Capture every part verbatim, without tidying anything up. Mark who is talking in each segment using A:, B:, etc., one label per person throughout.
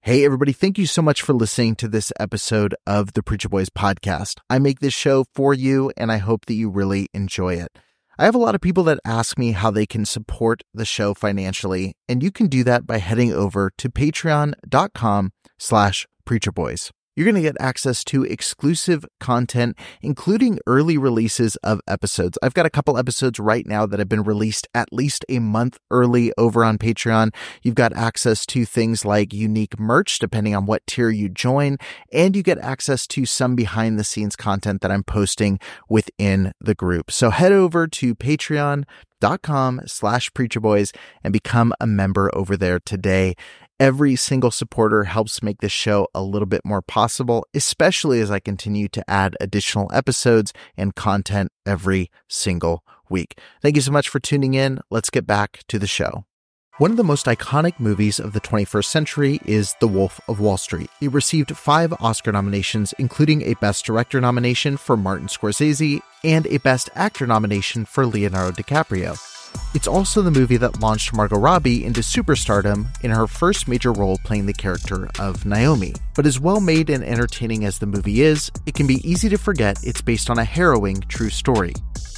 A: Hey, everybody. Thank you so much for listening to this episode of the Preacher Boys podcast. I make this show for you, and I hope that you really enjoy it. I have a lot of people that ask me how they can support the show financially, and you can do that by heading over to patreon.com slash preacherboys. You're going to get access to exclusive content, including early releases of episodes. I've got a couple episodes right now that have been released at least a month early over on Patreon. You've got access to things like unique merch, depending on what tier you join, and you get access to some behind-the-scenes content that I'm posting within the group. So head over to patreon.com slash preacherboys and become a member over there today. Every single supporter helps make this show a little bit more possible, especially as I continue to add additional episodes and content every single week. Thank you so much for tuning in. Let's get back to the show. One of the most iconic movies of the twenty-first century is The Wolf of Wall Street. It received five Oscar nominations, including a Best Director nomination for Martin Scorsese and a Best Actor nomination for Leonardo DiCaprio. It's also the movie that launched Margot Robbie into superstardom in her first major role playing the character of Naomi. But as well made and entertaining as the movie is, it can be easy to forget it's based on a harrowing true story.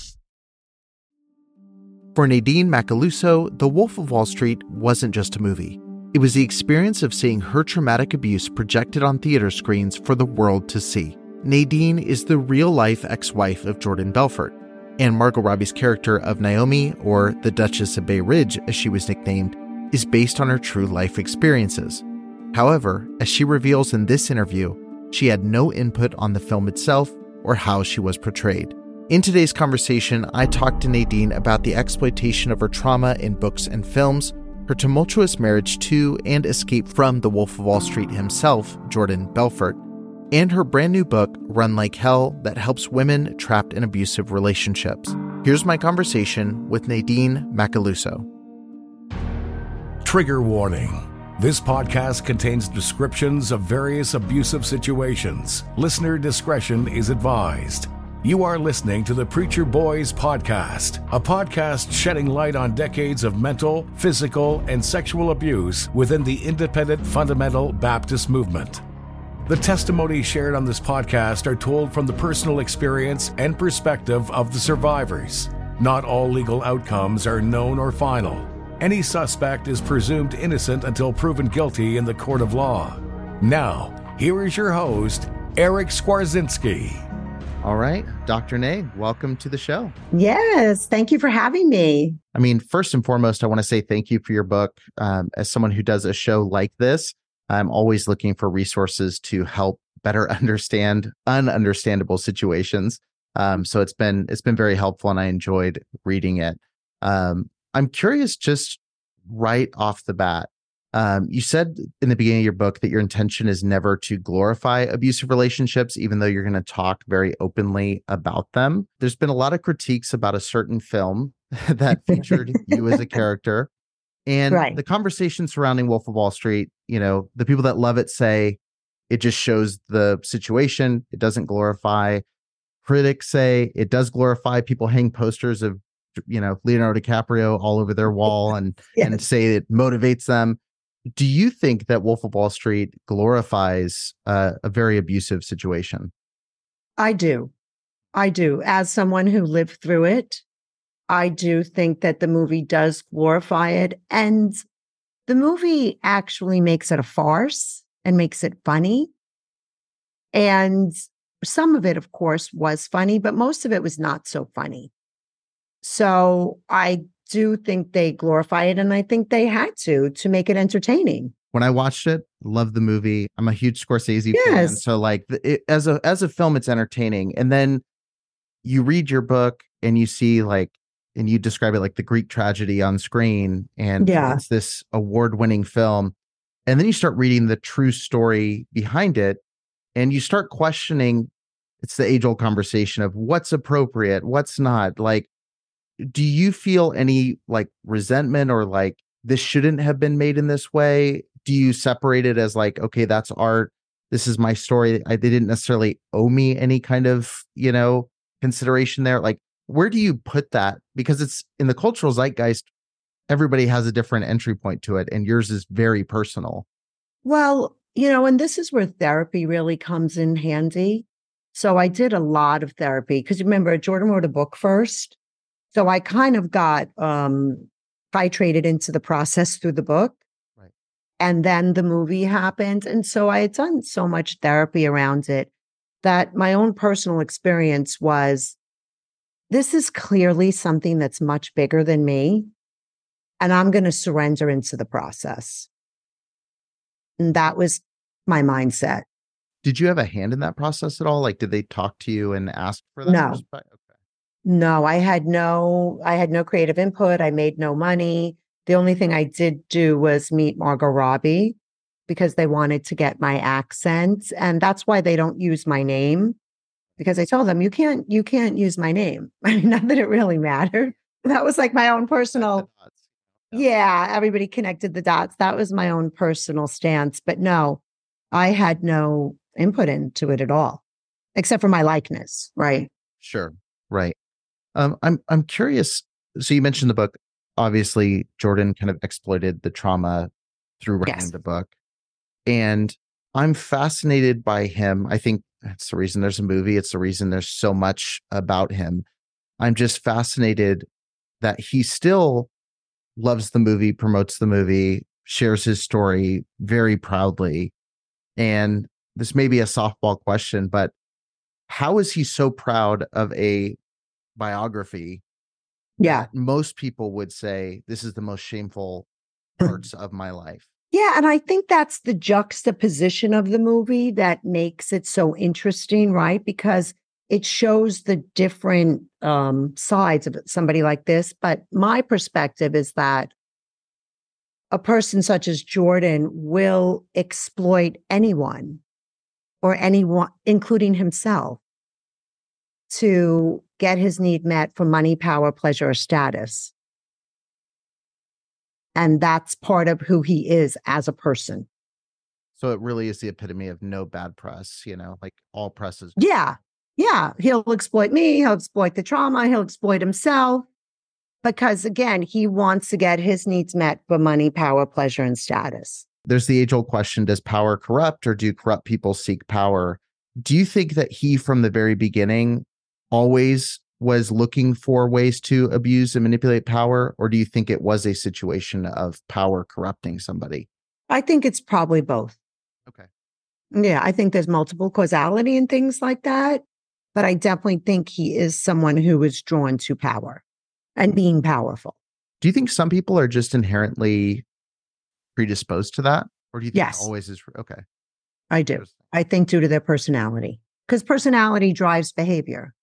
A: For Nadine Macaluso, The Wolf of Wall Street wasn't just a movie. It was the experience of seeing her traumatic abuse projected on theater screens for the world to see. Nadine is the real-life ex-wife of Jordan Belfort, and Margot Robbie's character of Naomi, or the Duchess of Bay Ridge as she was nicknamed, is based on her true life experiences. However, as she reveals in this interview, she had no input on the film itself or how she was portrayed. In today's conversation, I talked to Nadine about the exploitation of her trauma in books and films, her tumultuous marriage to and escape from the Wolf of Wall Street himself, Jordan Belfort, and her brand new book, Run Like Hell, that helps women trapped in abusive relationships. Here's my conversation with Nadine Macaluso.
B: Trigger warning. This podcast contains descriptions of various abusive situations. Listener discretion is advised. You are listening to the Preacher Boys podcast, a podcast shedding light on decades of mental, physical, and sexual abuse within the independent fundamental Baptist movement. The testimonies shared on this podcast are told from the personal experience and perspective of the survivors. Not all legal outcomes are known or final. Any suspect is presumed innocent until proven guilty in the court of law. Now, here is your host, Eric Skwarczynski.
A: All right, Doctor Nay, welcome to the show.
C: Yes, thank you for having me.
A: I mean, first and foremost, I want to say thank you for your book. Um, as someone who does a show like this, I'm always looking for resources to help better understand ununderstandable situations. Um, so it's been it's been very helpful, and I enjoyed reading it. Um, I'm curious, just right off the bat, um, you said in the beginning of your book that your intention is never to glorify abusive relationships, even though you're going to talk very openly about them. There's been a lot of critiques about a certain film that featured you as a character. And right. The conversation surrounding Wolf of Wall Street, you know, the people that love it say it just shows the situation. It doesn't glorify. Critics say it does glorify. People hang posters of, you know, Leonardo DiCaprio all over their wall and, yes. and say it motivates them. Do you think that Wolf of Wall Street glorifies uh, a very abusive situation?
C: I do. I do. As someone who lived through it, I do think that the movie does glorify it, and the movie actually makes it a farce and makes it funny. And some of it, of course, was funny, but most of it was not so funny. So I do think they glorify it, and I think they had to, to make it entertaining.
A: When I watched it, loved the movie. I'm a huge Scorsese
C: yes.
A: fan. So like it, as a as a film, it's entertaining. And then you read your book and you see like, and you describe it like the Greek tragedy on screen, and yeah. it's this award-winning film. And then you start reading the true story behind it, and you start questioning, it's the age-old conversation of what's appropriate, what's not. Like, do you feel any like resentment or like this shouldn't have been made in this way? Do you separate it as like, okay, that's art, this is my story, I, they didn't necessarily owe me any kind of, you know, consideration there? Like, where do you put that? Because it's in the cultural zeitgeist, everybody has a different entry point to it, and yours is very personal.
C: Well, you know, and this is where therapy really comes in handy. So I did a lot of therapy because remember, Jordan wrote a book first. So I kind of got um, titrated into the process through the book.
A: Right.
C: And then the movie happened. And so I had done so much therapy around it that my own personal experience was this is clearly something that's much bigger than me. And I'm going to surrender into the process. And that was my mindset.
A: Did you have a hand in that process at all? Like, did they talk to you and ask for that?
C: No.
A: Respect? Okay.
C: No, I had no, I had no creative input. I made no money. The only thing I did do was meet Margot Robbie because they wanted to get my accent. And that's why they don't use my name, because I told them, you can't, you can't use my name. I mean, not that it really mattered. That was like my own personal, yeah, everybody connected the dots. That was my own personal stance. But no, I had no input into it at all, except for my likeness, right?
A: Sure. Right. Um, I'm I'm curious. So you mentioned the book. Obviously, Jordan kind of exploited the trauma through writing
C: Yes.
A: the book. And I'm fascinated by him. I think that's the reason there's a movie. It's the reason there's so much about him. I'm just fascinated that he still loves the movie, promotes the movie, shares his story very proudly. And this may be a softball question, but how is he so proud of a biography
C: Yeah.
A: that most people would say this is the most shameful parts of my life?
C: Yeah. And I think that's the juxtaposition of the movie that makes it so interesting, right? Because it shows the different um, sides of somebody like this. But my perspective is that a person such as Jordan will exploit anyone or anyone, including himself, to get his need met for money, power, pleasure, or status. And that's part of who he is as a person.
A: So it really is the epitome of no bad press, you know, like all press is.
C: Yeah. Yeah. He'll exploit me. He'll exploit the trauma. He'll exploit himself. Because again, he wants to get his needs met for money, power, pleasure, and status.
A: There's the age old question, does power corrupt or do corrupt people seek power? Do you think that he, from the very beginning, always was looking for ways to abuse and manipulate power? Or do you think it was a situation of power corrupting somebody?
C: I think it's probably both.
A: Okay.
C: Yeah, I think there's multiple causality and things like that. But I definitely think he is someone who is drawn to power and being powerful.
A: Do you think some people are just inherently predisposed to that? Or do you think
C: Yes.
A: it always is? Okay.
C: I do. I think due to their personality, because personality drives behavior.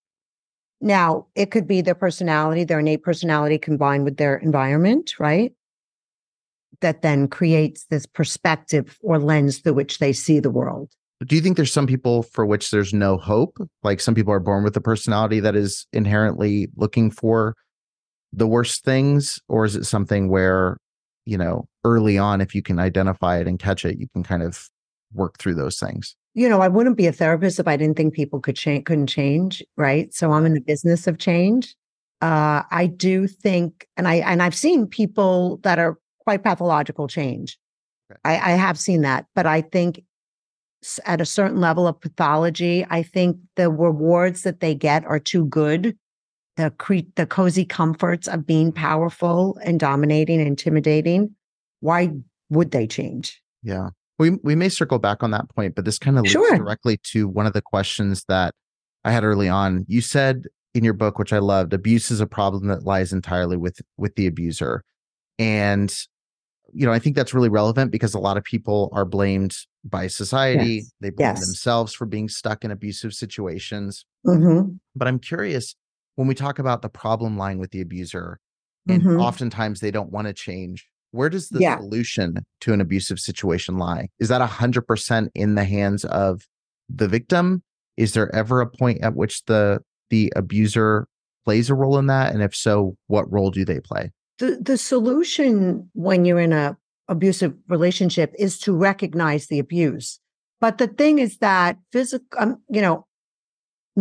C: Now, it could be their personality, their innate personality combined with their environment, right? That then creates this perspective or lens through which they see the world.
A: Do you think there's some people for which there's no hope? Like some people are born with a personality that is inherently looking for the worst things? Or is it something where, you know, early on, if you can identify it and catch it, you can kind of work through those things?
C: You know, I wouldn't be a therapist if I didn't think people could change, couldn't change, right? So I'm in the business of change. Uh, I do think, and I and I've seen people that are quite pathological change.
A: Okay.
C: I, I have seen that, but I think at a certain level of pathology, I think the rewards that they get are too good. The cre- the cozy comforts of being powerful and dominating and intimidating. Why would they change?
A: Yeah. We we may circle back on that point, but this kind of leads
C: Sure.
A: directly to one of the questions that I had early on. You said in your book, which I loved, abuse is a problem that lies entirely with with the abuser. And, you know, I think that's really relevant because a lot of people are blamed by society.
C: Yes.
A: They blame
C: Yes.
A: themselves for being stuck in abusive situations.
C: Mm-hmm.
A: But I'm curious, when we talk about the problem lying with the abuser, and
C: Mm-hmm.
A: oftentimes they don't want to change, where does the
C: Yeah.
A: solution to an abusive situation lie? Is that one hundred percent in the hands of the victim? Is there ever a point at which the the abuser plays a role in that? And if so, what role do they play?
C: The the solution when you're in a abusive relationship is to recognize the abuse. But the thing is that physical, um, you know,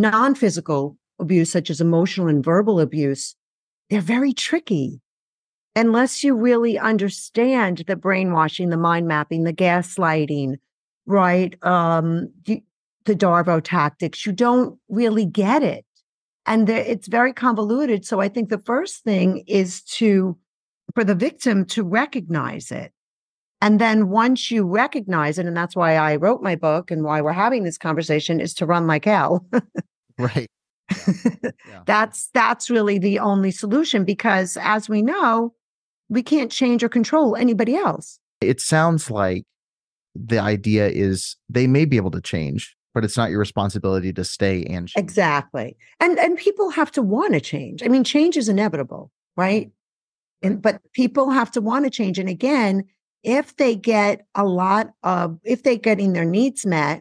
C: non-physical abuse, such as emotional and verbal abuse, they're very tricky. unless you really understand the brainwashing, the mind mapping, the gaslighting, right? Um, you, the Darvo tactics, you don't really get it. And there, it's very convoluted. So I think the first thing is to, for the victim to recognize it. And then once you recognize it, and that's why I wrote my book and why we're having this conversation, is to run like hell.
A: Right. Yeah. Yeah.
C: That's, that's really the only solution, because as we know, we can't change or control anybody else.
A: It sounds like the idea is they may be able to change, but it's not your responsibility to stay and change.
C: Exactly. And and people have to want to change. I mean, change is inevitable, right? And but people have to want to change. And again, if they get a lot of, if they're getting their needs met,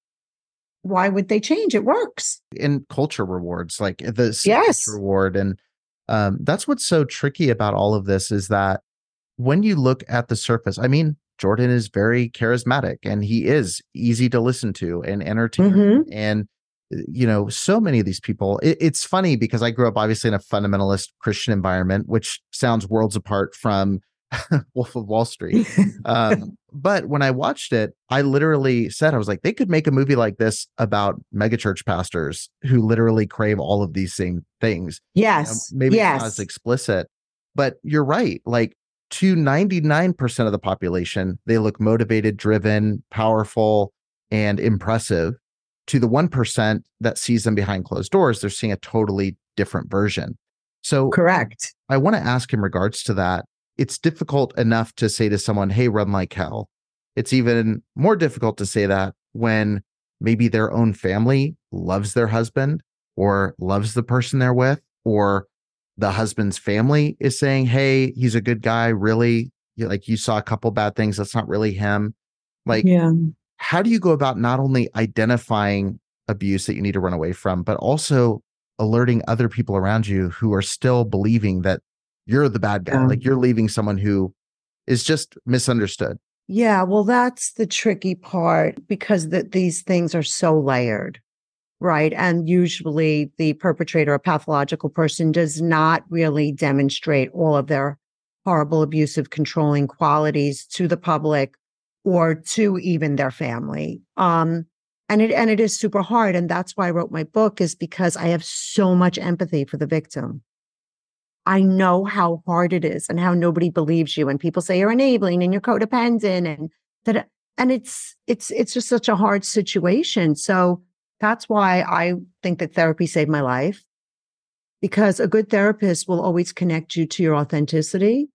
C: why would they change? It works.
A: In culture rewards, like the
C: Yes.
A: reward. And um, that's what's so tricky about all of this, is that when you look at the surface, I mean, Jordan is very charismatic and he is easy to listen to and entertaining.
C: Mm-hmm.
A: And, you know, so many of these people, it, it's funny because I grew up obviously in a fundamentalist Christian environment, which sounds worlds apart from Wolf of Wall Street. Um, but when I watched it, I literally said, I was like, they could make a movie like this about megachurch pastors who literally crave all of these same things.
C: Yes.
A: You know, maybe
C: yes.
A: it's not as explicit, but you're right. Like, to ninety-nine percent of the population, they look motivated, driven, powerful, and impressive. To the one percent that sees them behind closed doors, they're seeing a totally different version. So
C: correct.
A: I want to ask in regards to that, it's difficult enough to say to someone, hey, run like hell. It's even more difficult to say that when maybe their own family loves their husband or loves the person they're with, or the husband's family is saying, hey, he's a good guy. Really? Like, you saw a couple bad things. That's not really him. Like,
C: yeah.
A: How do you go about not only identifying abuse that you need to run away from, but also alerting other people around you who are still believing that you're the bad guy?
C: Yeah.
A: Like, you're leaving someone who is just misunderstood.
C: Yeah. Well, that's the tricky part, because the, these things are so layered. Right. And usually the perpetrator, a pathological person, does not really demonstrate all of their horrible, abusive, controlling qualities to the public or to even their family. Um, and it and it is super hard. And that's why I wrote my book, is because I have so much empathy for the victim. I know how hard it is and how nobody believes you. And people say you're enabling and you're codependent, and that, and it's it's it's just such a hard situation. So that's why I think that therapy saved my life, because a good therapist will always connect you to your authenticity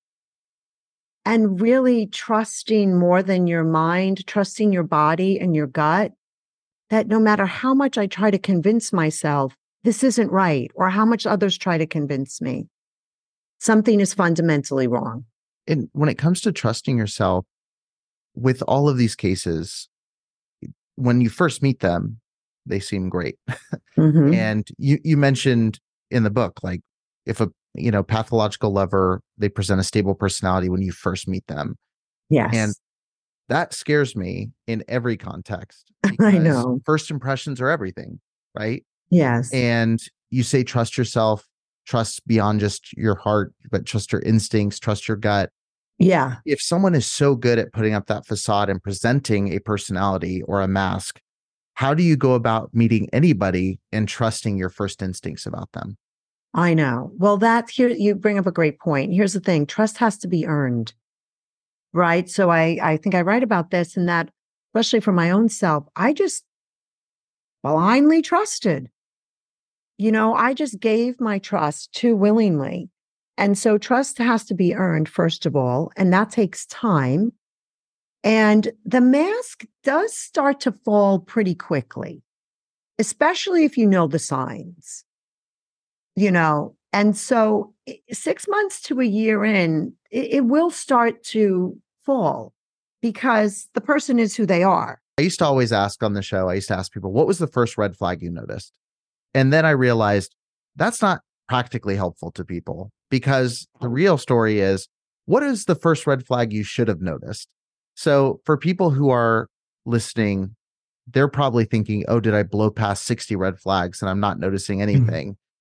C: and really trusting more than your mind, trusting your body and your gut, that no matter how much I try to convince myself this isn't right, or how much others try to convince me, something is fundamentally wrong.
A: And when it comes to trusting yourself, with all of these cases, when you first meet them, they seem great.
C: Mm-hmm.
A: And you, you mentioned in the book, like, if a, you know, pathological lover, they present a stable personality when you first meet them.
C: Yes.
A: And that scares me in every context.
C: I know.
A: First impressions are everything, right?
C: Yes.
A: And you say, trust yourself, trust beyond just your heart, but trust your instincts, trust your gut.
C: Yeah.
A: If someone is so good at putting up that facade and presenting a personality or a mask, how do you go about meeting anybody and trusting your first instincts about them?
C: I know. Well, that here, you bring up a great point. Here's the thing. Trust has to be earned, right? So I, I think I write about this, and that, especially for my own self, I just blindly trusted. You know, I just gave my trust too willingly. And so trust has to be earned, first of all, and that takes time. And the mask does start to fall pretty quickly, especially if you know the signs, you know. And so six months to a year in, it, it will start to fall, because the person is who they are.
A: I used to always ask on the show, I used to ask people, what was the first red flag you noticed? And then I realized that's not practically helpful to people, because the real story is, what is the first red flag you should have noticed? So for people who are listening, they're probably thinking, oh, did I blow past sixty red flags and I'm not noticing anything?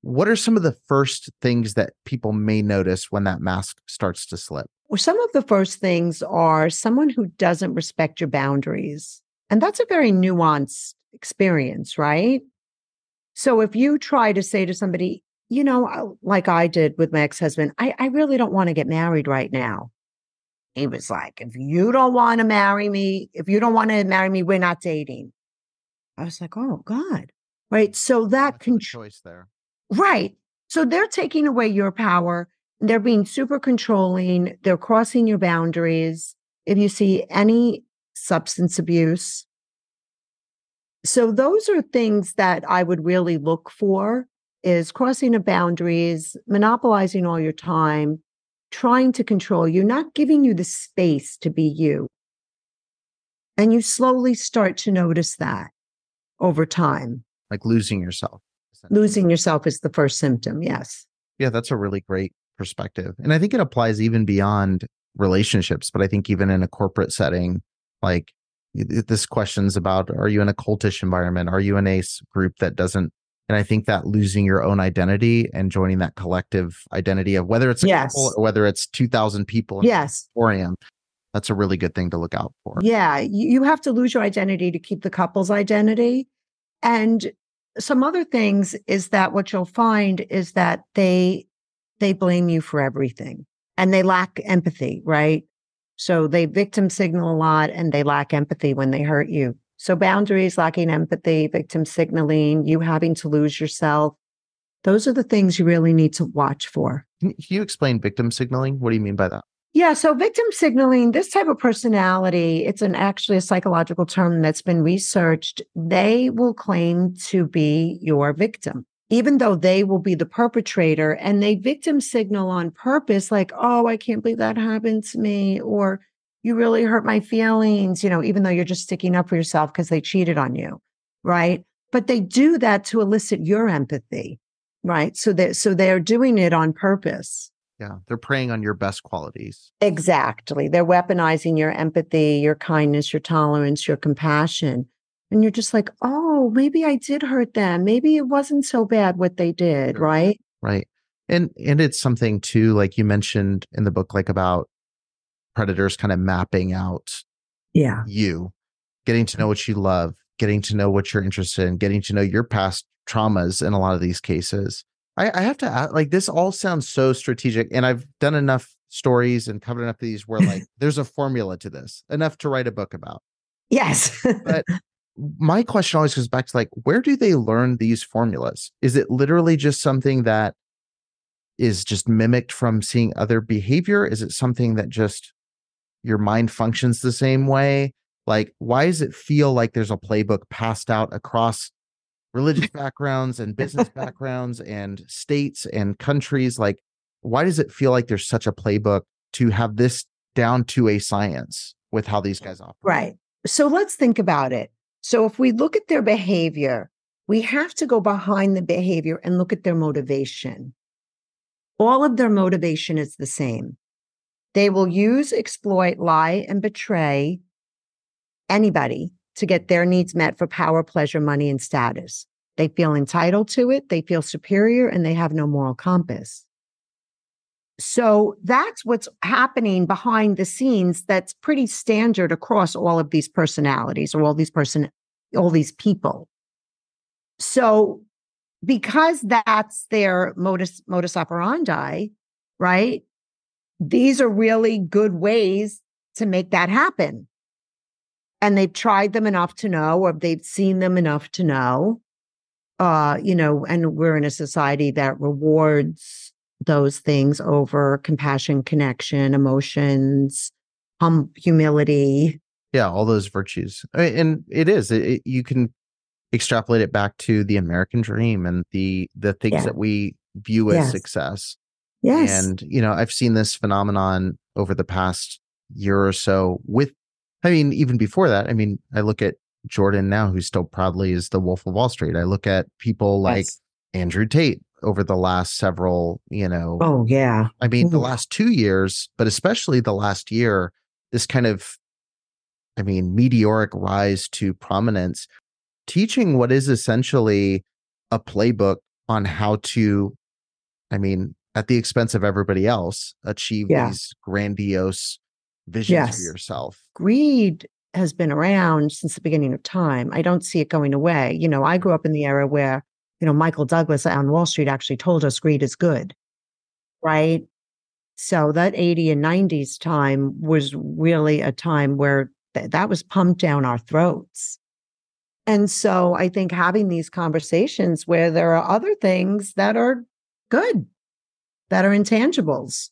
A: what are some of the first things that people may notice when that mask starts to slip?
C: Well, some of the first things are someone who doesn't respect your boundaries. And that's a very nuanced experience, right? So if you try to say to somebody, you know, like I did with my ex-husband, I, I really don't want to get married right now. He was like, if you don't want to marry me, if you don't want to marry me, we're not dating. I was like, oh God. Right. So that
A: can
C: choice
A: there.
C: Right. So they're taking away your power. They're being super controlling. They're crossing your boundaries. If you see any substance abuse. So those are things that I would really look for, is crossing of boundaries, monopolizing all your time, trying to control you, not giving you the space to be you. And you slowly start to notice that over time.
A: Like losing yourself.
C: Losing yourself is the first symptom. Yes.
A: Yeah, that's a really great perspective. And I think it applies even beyond relationships, but I think even in a corporate setting, like this question's about, are you in a cultish environment? Are you in a group that doesn't? And I think that losing your own identity and joining that collective identity of whether it's a
C: yes.
A: couple or whether it's two thousand people in
C: yes.
A: the auditorium, that's a really good thing to look out for.
C: Yeah. You have to lose your identity to keep the couple's identity. And some other things is that what you'll find is that they they blame you for everything and they lack empathy, right? So they victim signal a lot and they lack empathy when they hurt you. So boundaries, lacking empathy, victim signaling, you having to lose yourself. Those are the things you really need to watch for.
A: Can you explain victim signaling? What do you mean by that?
C: Yeah, so victim signaling, this type of personality, it's an actually a psychological term that's been researched. They will claim to be your victim, even though they will be the perpetrator, and they victim signal on purpose, like, oh, I can't believe that happened to me, or you really hurt my feelings, you know, even though you're just sticking up for yourself because they cheated on you, right? But they do that to elicit your empathy, right? So that so they're doing it on purpose.
A: Yeah, they're preying on your best qualities.
C: Exactly. They're weaponizing your empathy, your kindness, your tolerance, your compassion. And you're just like, oh, maybe I did hurt them. Maybe it wasn't so bad what they did,
A: Sure.
C: right?
A: Right. And and it's something too, like you mentioned in the book, like about predators kind of mapping out
C: Yeah.
A: you, getting to know what you love, getting to know what you're interested in, getting to know your past traumas in a lot of these cases. I, I have to add, like, this all sounds so strategic, and I've done enough stories and covered enough of these where like there's a formula to this, enough to write a book about.
C: Yes.
A: But my question always goes back to like, where do they learn these formulas? Is it literally just something that is just mimicked from seeing other behavior? Is it something that just your mind functions the same way? Like, why does it feel like there's a playbook passed out across religious backgrounds and business backgrounds and states and countries? Like, why does it feel like there's such a playbook to have this down to a science with how these guys operate?
C: Right. So let's think about it. So if we look at their behavior, we have to go behind the behavior and look at their motivation. All of their motivation is the same. They will use, exploit, lie, and betray anybody to get their needs met for power, pleasure, money, and status. They feel entitled to it, they feel superior, and they have no moral compass. So that's what's happening behind the scenes that's pretty standard across all of these personalities or all these person, all these people. So because that's their modus, modus operandi, right? These are really good ways to make that happen. And they've tried them enough to know, or they've seen them enough to know, uh, you know, and we're in a society that rewards those things over compassion, connection, emotions, hum- humility.
A: Yeah, all those virtues. I mean, and it is, it, it, you can extrapolate it back to the American dream and the, the things
C: Yeah.
A: that we view as
C: Yes.
A: success.
C: Yes.
A: And, you know, I've seen this phenomenon over the past year or so with, I mean, even before that, I mean, I look at Jordan now, who still proudly is the Wolf of Wall Street. I look at people like
C: Yes.
A: Andrew Tate over the last several, you know,
C: Oh, yeah.
A: I mean, the
C: Ooh.
A: last two years, but especially the last year, this kind of, I mean, meteoric rise to prominence, teaching what is essentially a playbook on how to, I mean, at the expense of everybody else, achieve
C: Yeah.
A: these grandiose visions for
C: Yes.
A: yourself.
C: Greed has been around since the beginning of time. I don't see it going away. You know, I grew up in the era where, you know, Michael Douglas on Wall Street actually told us greed is good, right? So that eighty and nineties time was really a time where th- that was pumped down our throats. And so I think having these conversations where there are other things that are good, that are intangibles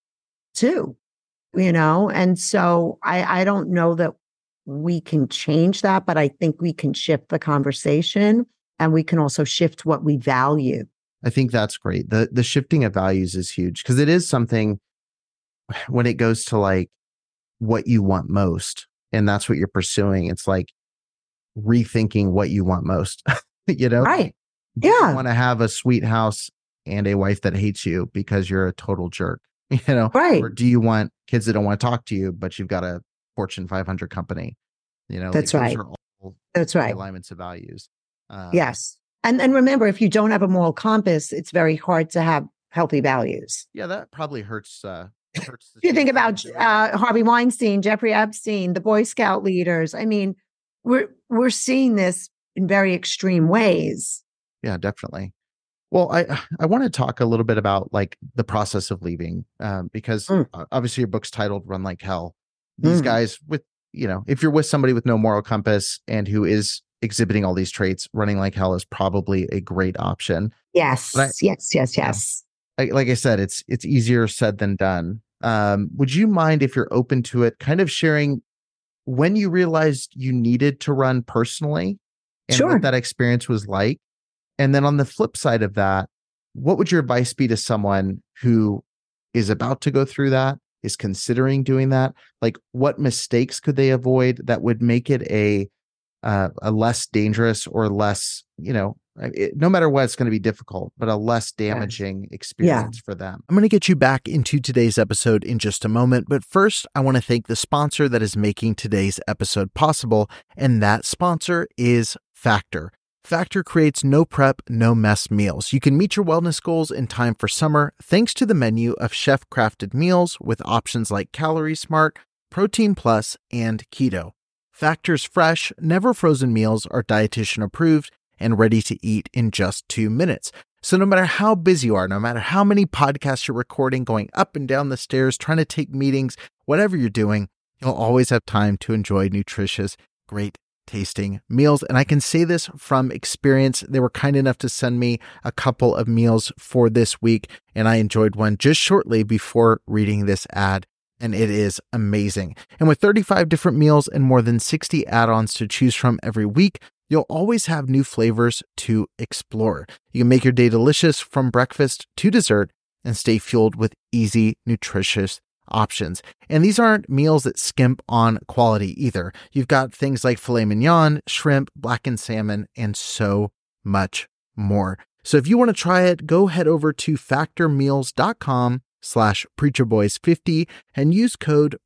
C: too, you know? And so I, I don't know that we can change that, but I think we can shift the conversation and we can also shift what we value.
A: I think that's great. The the shifting of values is huge because it is something when it goes to like what you want most and that's what you're pursuing. It's like rethinking what you want most, you know?
C: Right.
A: Do you
C: Yeah.
A: want to have a sweet house and a wife that hates you because you're a total jerk, you know?
C: Right.
A: Or do you want kids that don't want to talk to you, but you've got a Fortune five hundred company? You know,
C: That's
A: like
C: right.
A: those are all
C: That's right.
A: alignments of values. Um,
C: Yes. And and remember, if you don't have a moral compass, it's very hard to have healthy values.
A: Yeah, that probably hurts. Uh, hurts the
C: If you think
A: change
C: about
A: of
C: uh, Harvey Weinstein, Jeffrey Epstein, the Boy Scout leaders, I mean, we're we're seeing this in very extreme ways.
A: Yeah, definitely. Well, I I want to talk a little bit about like the process of leaving, um, because
C: Mm.
A: uh, obviously your book's titled "Run Like Hell." These
C: Mm.
A: guys with, you know, if you're with somebody with no moral compass and who is exhibiting all these traits, running like hell is probably a great option.
C: Yes,
A: But I-
C: yes, yes, yes.
A: Like, like I said, it's it's easier said than done. Um, would you mind if you're open to it, kind of sharing when you realized you needed to run personally and
C: Sure.
A: what that experience was like? And then on the flip side of that, what would your advice be to someone who is about to go through that, is considering doing that? Like, what mistakes could they avoid that would make it a uh, a less dangerous or less, you know, it, no matter what, it's going to be difficult, but a less damaging experience for them? I'm going to get you back into today's episode in just a moment. But first, I want to thank the sponsor that is making today's episode possible. And that sponsor is Factor. Factor creates no prep, no mess meals. You can meet your wellness goals in time for summer thanks to the menu of chef-crafted meals with options like Calorie Smart, Protein Plus, and Keto. Factor's fresh, never frozen meals are dietitian approved and ready to eat in just two minutes. So no matter how busy you are, no matter how many podcasts you're recording, going up and down the stairs, trying to take meetings, whatever you're doing, you'll always have time to enjoy nutritious, great tasting meals. And I can say this from experience. They were kind enough to send me a couple of meals for this week, and I enjoyed one just shortly before reading this ad. And it is amazing. And with thirty-five different meals and more than sixty add-ons to choose from every week, you'll always have new flavors to explore. You can make your day delicious from breakfast to dessert and stay fueled with easy, nutritious options. And these aren't meals that skimp on quality either. You've got things like filet mignon, shrimp, blackened salmon, and so much more. So if you want to try it, go head over to factor meals dot com slash preacherboys50 and use code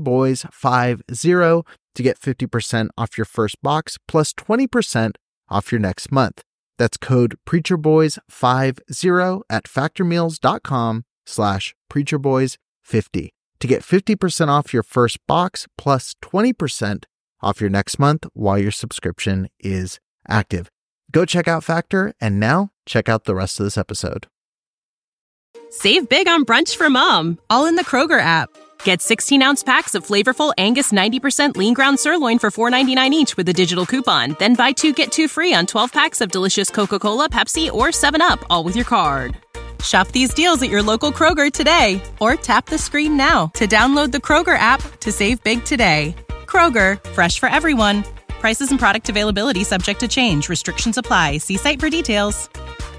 A: preacherboys50 to get fifty percent off your first box plus twenty percent off your next month. That's code preacherboys50 at factormeals.com slash preacherboys50 to get fifty percent off your first box plus twenty percent off your next month while your subscription is active. Go check out Factor, and now check out the rest of this episode.
D: Save big on brunch for mom, all in the Kroger app. Get sixteen-ounce packs of flavorful Angus ninety percent lean ground sirloin for four ninety-nine each with a digital coupon. Then buy two, get two free on twelve packs of delicious Coca-Cola, Pepsi, or seven up, all with your card. Shop these deals at your local Kroger today, or tap the screen now to download the Kroger app to save big today. Kroger, fresh for everyone. Prices and product availability subject to change. Restrictions apply. See site for details.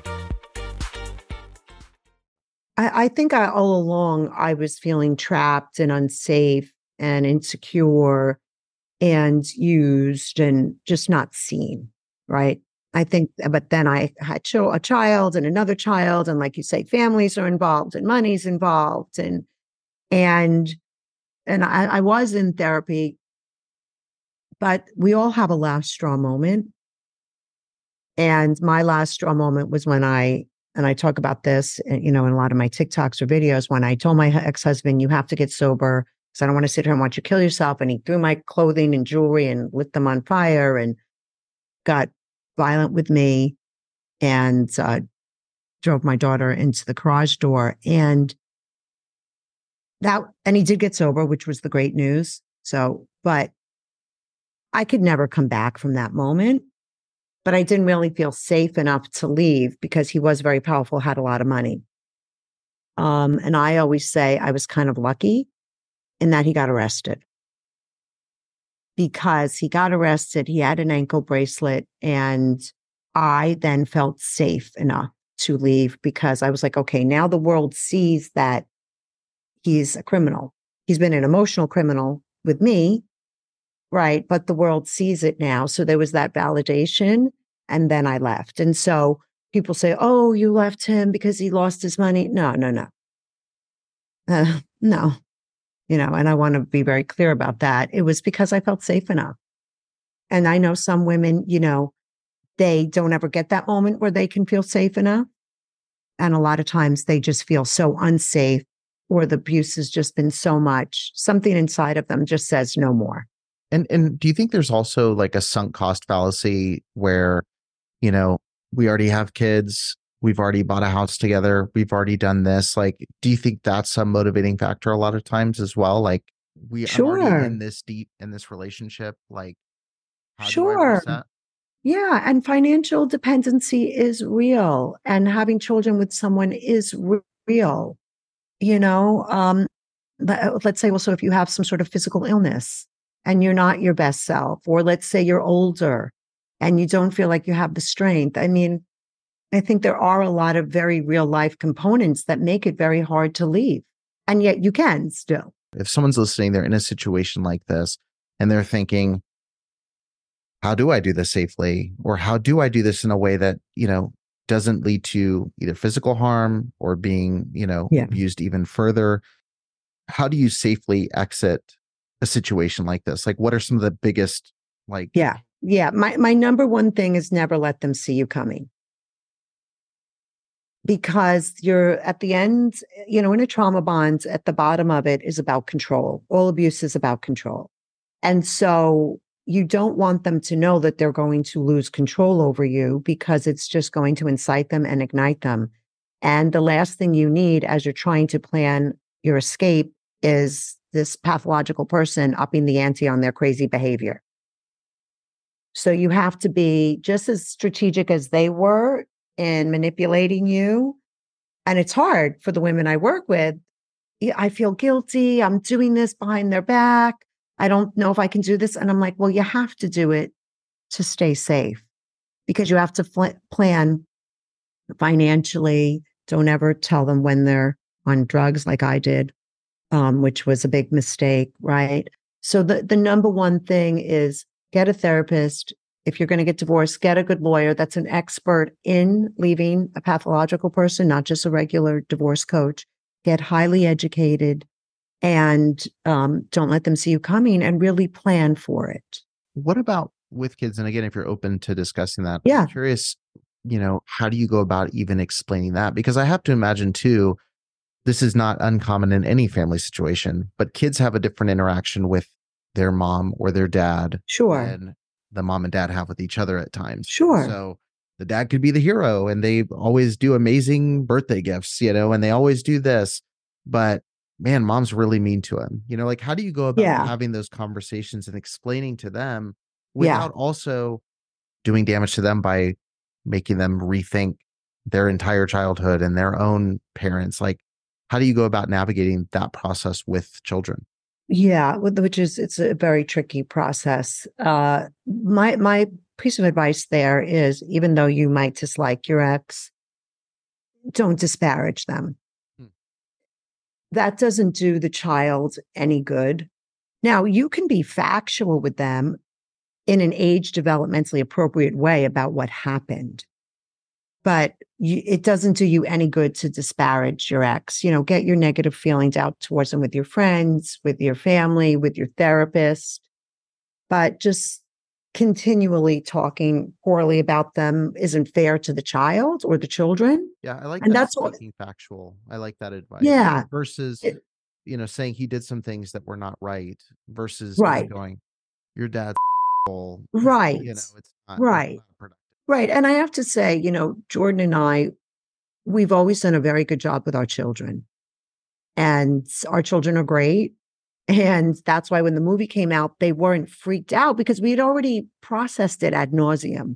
C: I, I think I, all along I was feeling trapped and unsafe and insecure and used and just not seen, right? I think, but then I had cho- a child and another child, and like you say, families are involved and money's involved, and and and I, I was in therapy, but we all have a last straw moment, And my last straw moment was when I, and I talk about this, you know, in a lot of my TikToks or videos, when I told my ex-husband, you have to get sober because I don't want to sit here and watch you kill yourself. And he threw my clothing and jewelry and lit them on fire and got violent with me and uh, drove my daughter into the garage door. And that, and he did get sober, which was the great news. So, but I could never come back from that moment. But I didn't really feel safe enough to leave because he was very powerful, had a lot of money. Um, and I always say I was kind of lucky in that he got arrested. Because he got arrested, he had an ankle bracelet, and I then felt safe enough to leave because I was like, okay, now the world sees that he's a criminal. He's been an emotional criminal with me. Right. But the world sees it now. So there was that validation. And then I left. And so people say, oh, you left him because he lost his money. No, no, no. Uh, no. You know, and I want to be very clear about that. It was because I felt safe enough. And I know some women, you know, they don't ever get that moment where they can feel safe enough. And a lot of times they just feel so unsafe, or the abuse has just been so much. Something inside of them just says no more.
A: And and do you think there's also like a sunk cost fallacy where, you know, we already have kids, we've already bought a house together, we've already done this. Like, do you think that's a motivating factor a lot of times as well? Like, we
C: Sure.
A: I'm already in this deep in this relationship. Like, how do I
C: Sure.
A: reset?
C: Yeah. And financial dependency is real. And having children with someone is re- real. You know, um, but let's say also if you have some sort of physical illness and you're not your best self, or let's say you're older and you don't feel like you have the strength. I mean, I think there are a lot of very real life components that make it very hard to leave. And yet you can still.
A: If someone's listening, they're in a situation like this and they're thinking, how do I do this safely? Or how do I do this in a way that, you know, doesn't lead to either physical harm or being, you know,
C: Yeah.
A: abused even further? How do you safely exit a situation like this? Like, what are some of the biggest, like,
C: Yeah. Yeah. My, my number one thing is never let them see you coming. Because you're at the end, you know, in a trauma bond, at the bottom of it is about control. All abuse is about control. And so you don't want them to know that they're going to lose control over you, because it's just going to incite them and ignite them. And the last thing you need as you're trying to plan your escape is this pathological person upping the ante on their crazy behavior. So you have to be just as strategic as they were in manipulating you. And it's hard for the women I work with. I feel guilty. I'm doing this behind their back. I don't know if I can do this. And I'm like, well, you have to do it to stay safe, because you have to fl- plan financially. Don't ever tell them when they're on drugs like I did, um, which was a big mistake, right? So the, the number one thing is get a therapist. If you're going to get divorced, get a good lawyer that's an expert in leaving a pathological person, not just a regular divorce coach. Get highly educated, and um, don't let them see you coming, and really plan for it.
A: What about with kids? And again, if you're open to discussing that,
C: Yeah.
A: I'm curious, you know, how do you go about even explaining that? Because I have to imagine too, this is not uncommon in any family situation, but kids have a different interaction with their mom or their dad
C: Sure.
A: than the mom and dad have with each other at times.
C: Sure.
A: So the dad could be the hero and they always do amazing birthday gifts, you know, and they always do this, but man, mom's really mean to him. You know, like, how do you go about
C: Yeah.
A: having those conversations and explaining to them
C: Yeah.
A: without also doing damage to them by making them rethink their entire childhood and their own parents? Like, how do you go about navigating that process with children?
C: Yeah, with- which is, it's a very tricky process. Uh, my my piece of advice there is, even though you might dislike your ex, don't disparage them.
A: Hmm.
C: That doesn't do the child any good. Now, you can be factual with them in an age developmentally appropriate way about what happened, but you, it doesn't do you any good to disparage your ex. You know, get your negative feelings out towards them with your friends, with your family, with your therapist, but just continually talking poorly about them isn't fair to the child or the children.
A: Yeah, I like
C: And
A: that
C: that's what,
A: speaking factual. I like that advice.
C: yeah,
A: Versus,
C: it-
A: you know, saying he did some things that were not right versus you know,
C: right,
A: going, your dad's asshole."
C: right,
A: You know, it's not, it's
C: right,
A: not productive.
C: right. And I have to say, you know, Jordan and I, we've always done a very good job with our children, and our children are great. And that's why when the movie came out, they weren't freaked out because we had already processed it ad nauseum.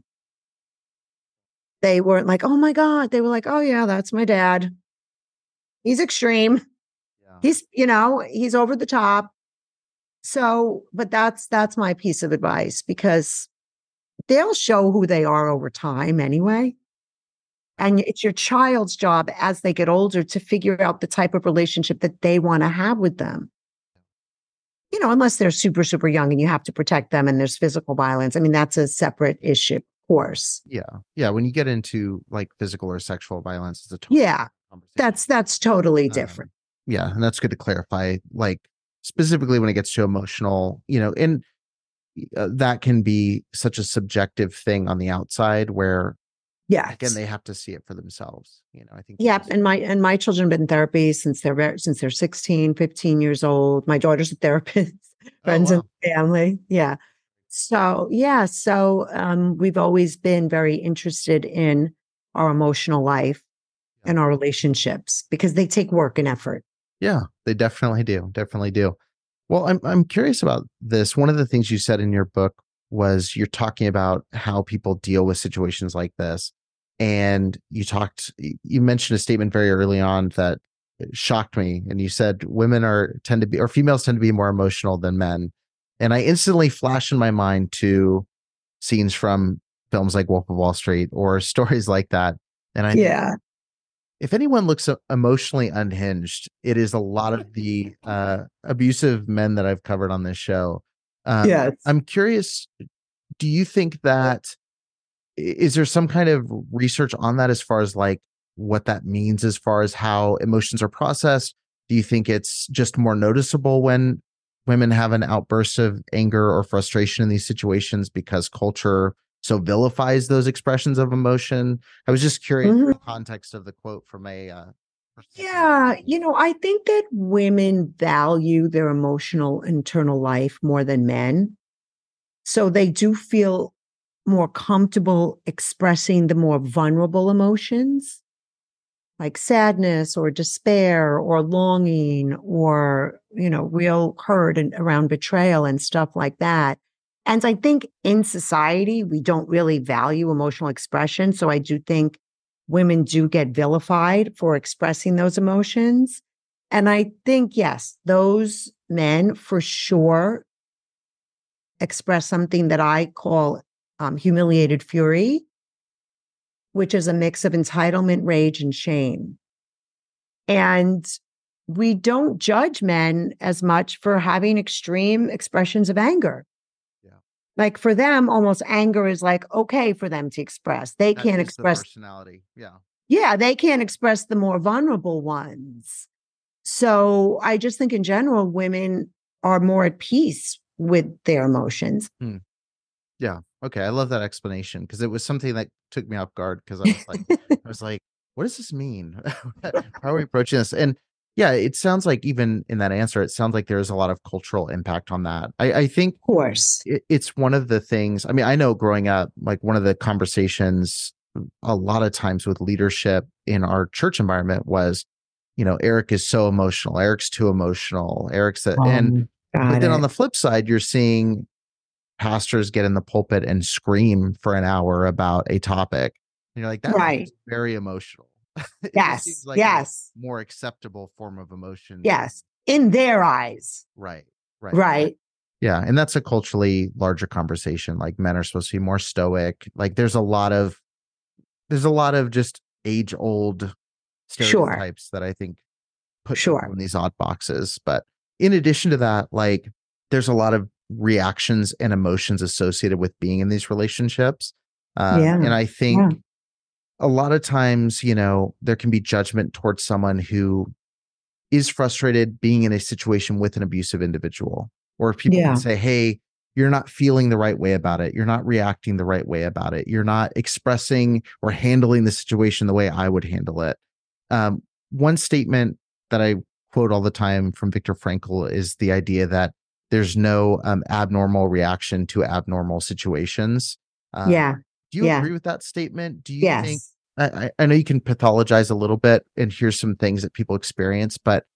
C: They weren't like, oh my God. They were like, oh yeah, that's my dad. He's extreme.
A: Yeah.
C: He's, you know, he's over the top. So, but that's that's my piece of advice, because they'll show who they are over time anyway. And it's your child's job as they get older to figure out the type of relationship that they want to have with them. You know, unless they're super, super young and you have to protect them and there's physical violence. I mean, that's a separate issue, of course.
A: Yeah. Yeah. When you get into like physical or sexual violence, it's a totally
C: Yeah,
A: different conversation.
C: that's that's totally
A: Um,
C: different.
A: Yeah. And that's good to clarify, like specifically when it gets to emotional, you know, and uh, that can be such a subjective thing on the outside where,
C: Yeah.
A: again, they have to see it for themselves. You know, I think.
C: Yep.
A: that's-
C: And my and my children have been in therapy since they're very, since they're sixteen, fifteen years old. My daughter's a therapist, friends
A: wow.
C: and family. Yeah. So yeah. So um, we've always been very interested in our emotional life and our relationships because they take work and effort.
A: Yeah, they definitely do. Definitely do. Well, I'm I'm curious about this. One of the things you said in your book was you're talking about how people deal with situations like this. And you talked, you mentioned a statement very early on that shocked me. And you said women are tend to be, or females tend to be more emotional than men. And I instantly flashed in my mind to scenes from films like Wolf of Wall Street or stories like that. And I,
C: Yeah.
A: if anyone looks uh, emotionally unhinged, it is a lot of the uh, abusive men that I've covered on this show. Um,
C: Yes.
A: I'm curious, do you think that, is there some kind of research on that as far as like what that means as far as how emotions are processed? Do you think it's just more noticeable when women have an outburst of anger or frustration in these situations because culture so vilifies those expressions of emotion? I was just curious
C: Mhm.
A: in the context of the quote from a uh,
C: Yeah, you know, I think that women value their emotional internal life more than men. So they do feel more comfortable expressing the more vulnerable emotions like sadness or despair or longing or, you know, real hurt and around betrayal and stuff like that. And I think in society, we don't really value emotional expression. So I do think women do get vilified for expressing those emotions. And I think, yes, those men for sure express something that I call um, humiliated fury, which is a mix of entitlement, rage, and shame. And we don't judge men as much for having extreme expressions of anger.
A: Yeah.
C: Like for them, almost anger is like okay for them to express. They
A: That
C: can't
A: is the
C: express,
A: personality. Yeah.
C: yeah, they can't express the more vulnerable ones. So I just think in general, women are more at peace with their emotions.
A: Hmm. Yeah. Okay. I love that explanation because it was something that took me off guard because I was like, I was like, what does this mean? How are we approaching this? And yeah, it sounds like even in that answer, it sounds like there's a lot of cultural impact on that. I, I think
C: Of course.
A: it, it's one of the things, I mean, I know growing up, like one of the conversations a lot of times with leadership in our church environment was, you know, Eric is so emotional. Eric's too emotional. Eric's a, and
C: Um,
A: but
C: got
A: then on
C: it.
A: the flip side, you're seeing pastors get in the pulpit and scream for an hour about a topic. And you're like, that's
C: Right.
A: very emotional. It just
C: Yes.
A: seems like
C: Yes.
A: a more acceptable form of emotion.
C: Yes. In their eyes.
A: Right. Right.
C: Right.
A: Yeah. And that's a culturally larger conversation. Like men are supposed to be more stoic. Like there's a lot of, there's a lot of just age old
C: Sure.
A: stereotypes that I think put
C: Sure.
A: people in these odd boxes. But in addition to that, like there's a lot of reactions and emotions associated with being in these relationships. Um,
C: Yeah.
A: And I think
C: Yeah.
A: a lot of times, you know, there can be judgment towards someone who is frustrated being in a situation with an abusive individual, or if people
C: Yeah.
A: can say, hey, you're not feeling the right way about it. You're not reacting the right way about it. You're not expressing or handling the situation the way I would handle it. Um, one statement that I quote all the time from Viktor Frankl is the idea that there's no um, abnormal reaction to abnormal situations. Um,
C: yeah.
A: Do you
C: yeah.
A: agree with that statement? Do you
C: yes.
A: think, I, I know you can pathologize a little bit and here's some things that people experience, but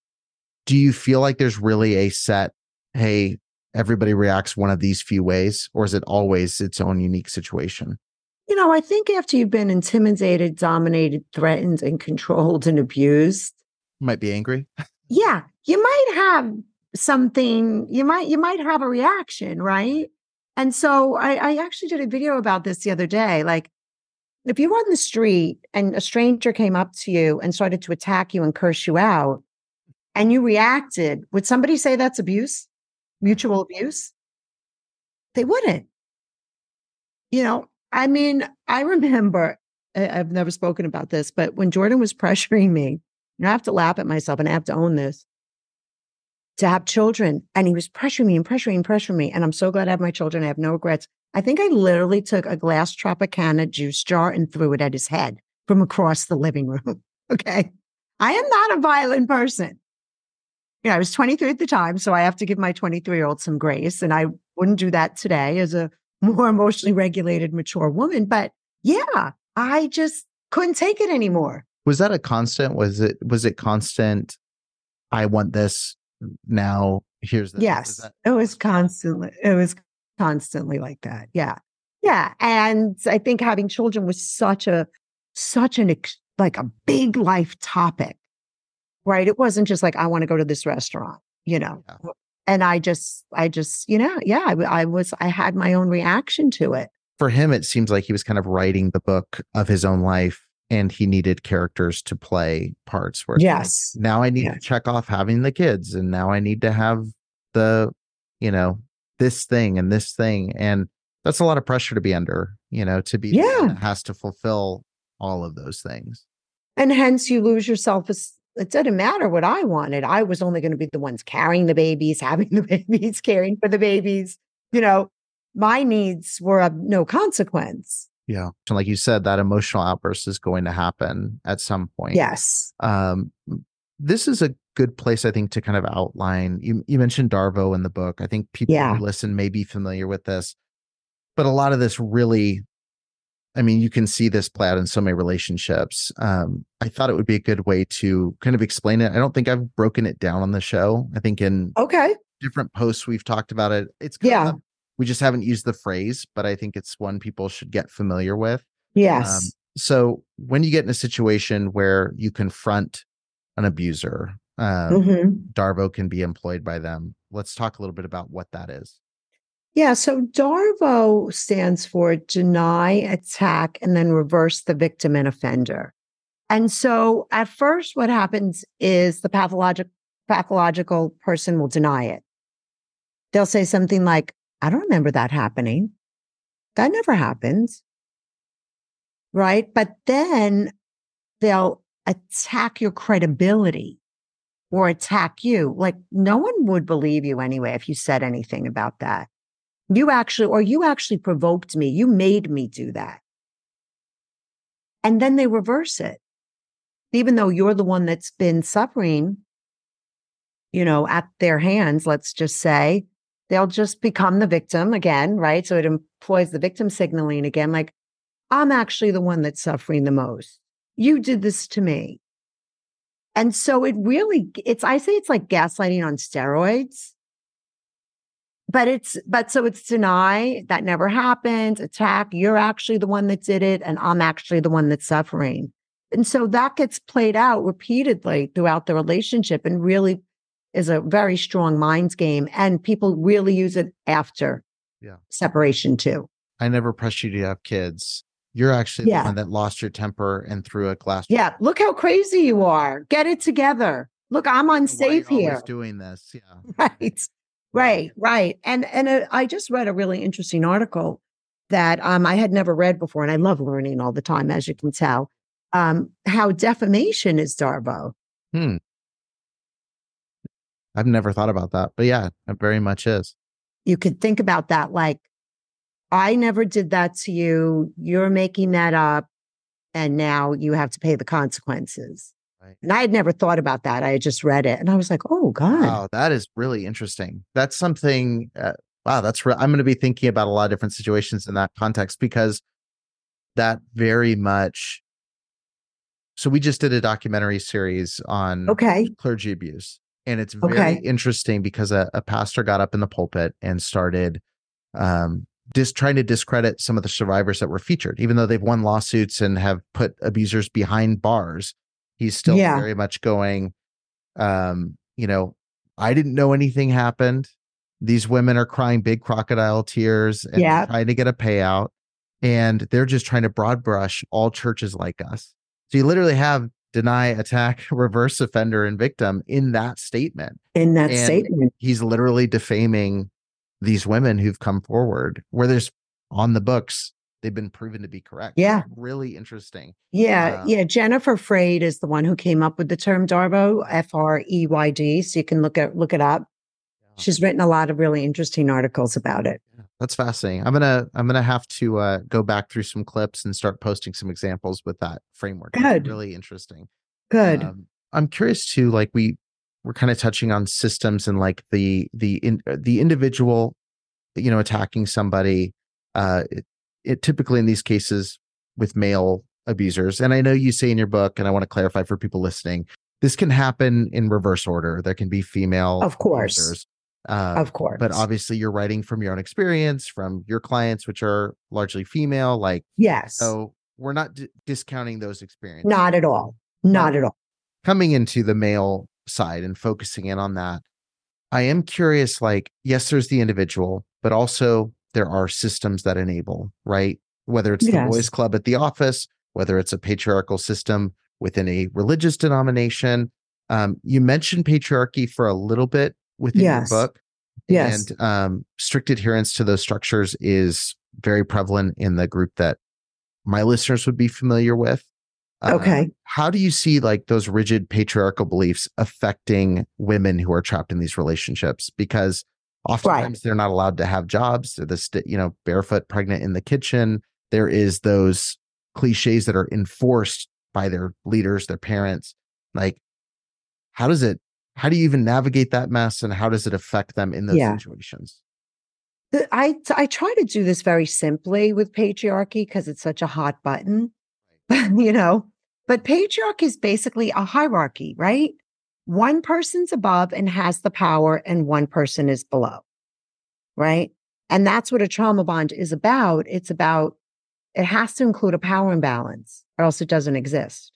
A: do you feel like there's really a set, hey, everybody reacts one of these few ways, or is it always its own unique situation?
C: You know, I think after you've been intimidated, dominated, threatened, and controlled and abused,
A: you might be angry.
C: Yeah, you might have something, you might, you might have a reaction, right? And so I, I actually did a video about this the other day. Like, if you were on the street and a stranger came up to you and started to attack you and curse you out, and you reacted, would somebody say that's abuse? Mutual abuse? They wouldn't. You know, I mean, I remember, I've never spoken about this, but when Jordan was pressuring me, and I have to laugh at myself and I have to own this, to have children, and he was pressuring me and pressuring and pressuring me. And I'm so glad I have my children. I have no regrets. I think I literally took a glass Tropicana juice jar and threw it at his head from across the living room. Okay. I am not a violent person. You know, I was twenty-three at the time, so I have to give my twenty-three-year-old some grace. And I wouldn't do that today as a more emotionally regulated, mature woman. But yeah, I just couldn't take it anymore.
A: Was that a constant? Was it, was it constant? I want this now. Here's this.
C: Yes,
A: that-
C: it was constantly, it was constantly like that. Yeah. Yeah. And I think having children was such a, such an, like a big life topic, right? It wasn't just like, I want to go to this restaurant, you know? Yeah. And I just, I just, you know, yeah, I, I was, I had my own reaction to it.
A: For him, it seems like he was kind of writing the book of his own life. And he needed characters to play parts where
C: yes.
A: Like, now I need
C: yes.
A: to check off having the kids, and now I need to have the, you know, this thing and this thing. And that's a lot of pressure to be under, you know, to be
C: yeah.
A: the one that has to fulfill all of those things.
C: And hence you lose yourself. As, it didn't matter what I wanted. I was only going to be the ones carrying the babies, having the babies, caring for the babies. You know, my needs were of no consequence.
A: Yeah. So like you said, that emotional outburst is going to happen at some point.
C: Yes.
A: Um, this is a good place, I think, to kind of outline. You, you mentioned Darvo in the book. I think people
C: yeah.
A: who listen may be familiar with this, but a lot of this really, I mean, you can see this play out in so many relationships. Um, I thought it would be a good way to kind of explain it. I don't think I've broken it down on the show. I think in
C: okay.
A: different posts we've talked about it. It's
C: yeah.
A: Of, we just haven't used the phrase, but I think it's one people should get familiar with.
C: Yes.
A: Um, so when you get in a situation where you confront an abuser, um,
C: mm-hmm.
A: Darvo can be employed by them. Let's talk a little bit about what that is.
C: Yeah. So Darvo stands for deny, attack, and then reverse the victim and offender. And so at first, what happens is the pathologic, pathological person will deny it. They'll say something like, I don't remember that happening. That never happened. Right? But then they'll attack your credibility or attack you. Like no one would believe you anyway if you said anything about that. You actually, or you actually provoked me. You made me do that. And then they reverse it. Even though you're the one that's been suffering, you know, at their hands, let's just say, they'll just become the victim again, right? So it employs the victim signaling again, like, I'm actually the one that's suffering the most. You did this to me. And so it really, it's, I say it's like gaslighting on steroids. But it's, but so it's deny, that never happened, attack, you're actually the one that did it, and I'm actually the one that's suffering. And so that gets played out repeatedly throughout the relationship and really is a very strong mind game. And people really use it after
A: yeah.
C: separation too.
A: I never pressed you to have kids. You're actually
C: yeah.
A: the one that lost your temper and threw a glass.
C: Yeah. Look how crazy you are. Get it together. Look, I'm unsafe
A: Why are you
C: here.
A: always doing this. Yeah.
C: Right. Right. Right. And, and uh, I just read a really interesting article that um, I had never read before. And I love learning all the time, as you can tell, um, how defamation is Darvo.
A: Hmm. I've never thought about that, but yeah, it very much is.
C: you could think about that like, I never did that to you. You're making that up. And now you have to pay the consequences.
A: Right.
C: And I had never thought about that. I had just read it and I was like, oh God.
A: Wow, that is really interesting. That's something, uh, wow, that's, re- I'm going to be thinking about a lot of different situations in that context, because that very much, so we just did a documentary series on
C: Okay.
A: clergy abuse. And it's very
C: Okay.
A: interesting because a, a pastor got up in the pulpit and started um, just trying to discredit some of the survivors that were featured, even though they've won lawsuits and have put abusers behind bars. He's still
C: Yeah.
A: very much going, um, you know, I didn't know anything happened. These women are crying big crocodile tears and
C: Yeah.
A: trying to get a payout. And they're just trying to broad brush all churches like us. So you literally have deny, attack, reverse offender, and victim in that statement.
C: In that
A: And
C: statement.
A: he's literally defaming these women who've come forward, where there's on the books, they've been proven to be correct.
C: Yeah.
A: Really interesting.
C: Yeah.
A: Um,
C: yeah. Jennifer Freyd is the one who came up with the term DARBO, F R E Y D. So you can look at look it up. She's written a lot of really interesting articles about it.
A: That's fascinating. I'm gonna I'm gonna have to uh, go back through some clips and start posting some examples with that framework. It's
C: Good.
A: really interesting.
C: Good.
A: Um, I'm curious too. Like we we're kind of touching on systems and like the the in, the individual, you know, attacking somebody. Uh, it, it typically in these cases with male abusers, and I know you say in your book, and I want to clarify for people listening, this can happen in reverse order. There can be female
C: Of course.
A: abusers. Um,
C: Of course.
A: But obviously you're writing from your own experience, from your clients, which are largely female. Like,
C: Yes.
A: so we're not d- discounting those experiences.
C: Not at all. Not
A: Now,
C: at all.
A: coming into the male side and focusing in on that, I am curious, like, yes, there's the individual, but also there are systems that enable, right? Whether it's the
C: Yes.
A: boys club at the office, whether it's a patriarchal system within a religious denomination. Um, you mentioned patriarchy for a little bit within
C: Yes.
A: your book.
C: Yes.
A: And um, strict adherence to those structures is very prevalent in the group that my listeners would be familiar with. Uh,
C: Okay.
A: How do you see like those rigid patriarchal beliefs affecting women who are trapped in these relationships? Because oftentimes they're not allowed to have jobs. They're the st- you know, barefoot, pregnant in the kitchen. There is those cliches that are enforced by their leaders, their parents. Like, how does it? How do you even navigate that mess, and how does it affect them in those
C: Yeah.
A: situations?
C: The- I I try to do this very simply with patriarchy because it's such a hot button, you know. But patriarchy is basically a hierarchy, right? One person's above and has the power, and one person is below, right? And that's what a trauma bond is about. It's about it has to include a power imbalance, or else it doesn't exist.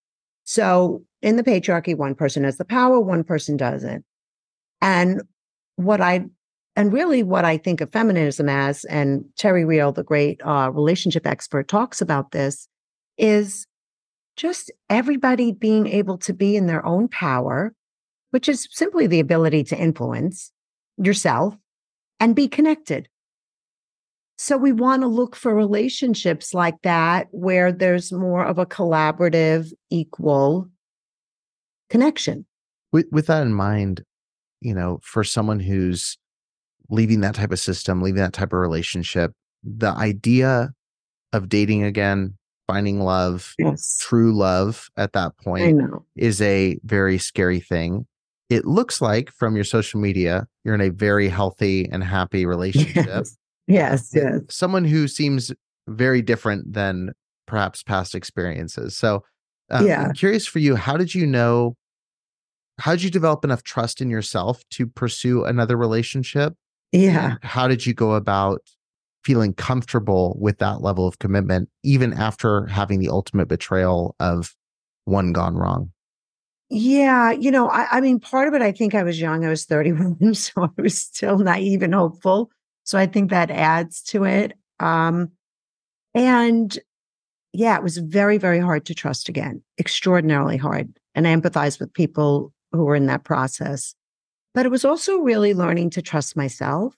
C: So in the patriarchy, one person has the power, one person doesn't. And what I, and really what I think of feminism as, and Terry Real, the great uh, relationship expert, talks about this, is just everybody being able to be in their own power, which is simply the ability to influence yourself and be connected. So we want to look for relationships like that, where there's more of a collaborative, equal connection.
A: With with that in mind, you know, for someone who's leaving that type of system, leaving that type of relationship, the idea of dating again, finding love,
C: Yes.
A: true love at that
C: I
A: point
C: know.
A: is a very scary thing. It looks like from your social media, you're in a very healthy and happy relationship.
C: Yes. Yes.
A: with
C: Yes.
A: someone who seems very different than perhaps past experiences. So uh,
C: Yeah.
A: I'm curious for you, how did you know, how did you develop enough trust in yourself to pursue another relationship?
C: Yeah.
A: And how did you go about feeling comfortable with that level of commitment, even after having the ultimate betrayal of one gone wrong?
C: Yeah. You know, I, I mean, part of it, I think I was young. I was thirty-one, so I was still naive and hopeful. So I think that adds to it. Um, and yeah, it was very, very hard to trust again, extraordinarily hard. And I empathize with people who were in that process. But it was also really learning to trust myself.